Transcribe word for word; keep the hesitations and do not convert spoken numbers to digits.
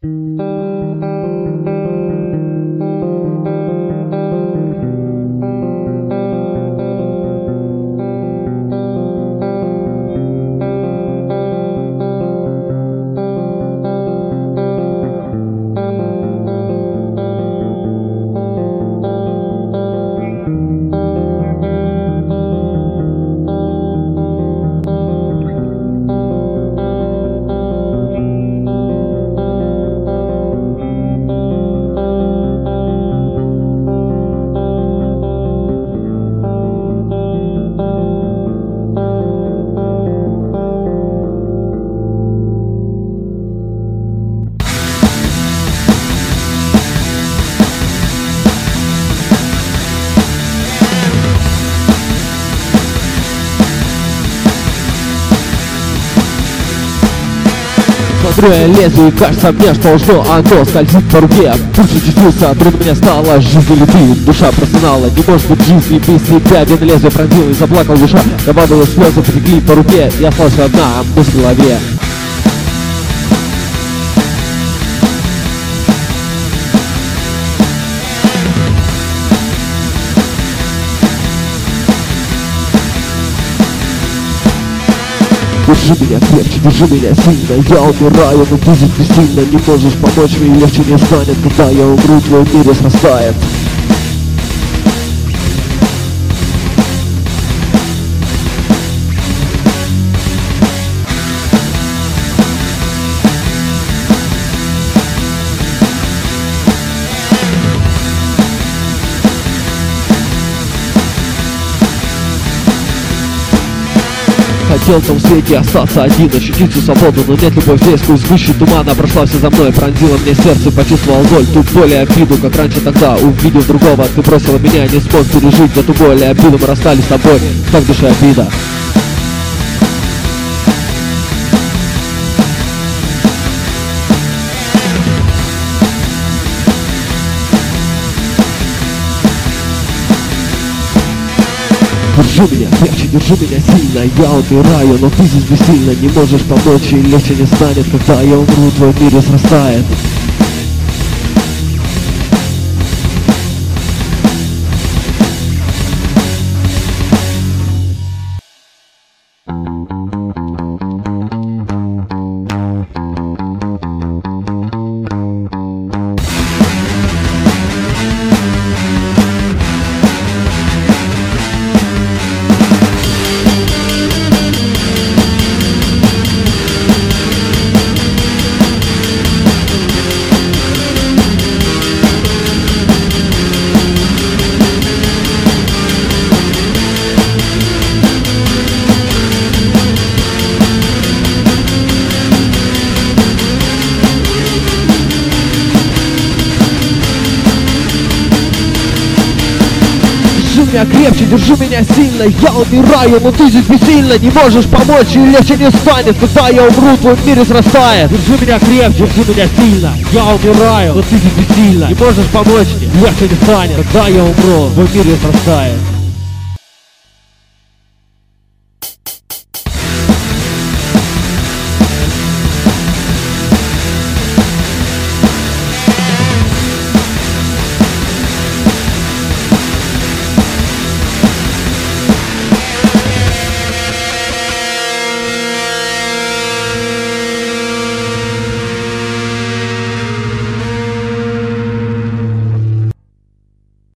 Смотрю я лезвие, и кажется мне, что что оно скользит по руке. Пульс участился, трудно мне стало, жизнь или ты, душа просынала. Не может быть жизни без тебя, вен лезвие пронзил и заплакал душа. Добавила слезы, потекли по руке, и осталась одна мысль в голове. Держи меня крепче, держи меня сильно, я умираю, но ты здесь бессильно. Не можешь помочь мне, легче не станет, когда я умру, твой мир срастает. Хотел в том свете остаться один, ощутить всю свободу, но нет, любовь здесь сквозь гущу тумана прошла все за мной, пронзила мне сердце, почувствовал боль, ту боль и обиду, как раньше тогда, увидев другого, ты бросила меня, не смог пережить эту боль и обиду, мы расстались с тобой, так в душе обида. Держи меня крепче, держи меня сильно, я умираю, но ты здесь бессильно. Не можешь помочь и легче не станет, когда я умру, твой мир срастает. Держи меня крепче, держи меня сильно, я умираю, но ты здесь бессильно. Не можешь помочь и легче не станет, когда я умру, твой мир срастает. Держи меня крепче, держи меня сильно, я умираю, но ты здесь бессильно. Не можешь помочь мне, легче не станет, когда я умру, твой мир срастает.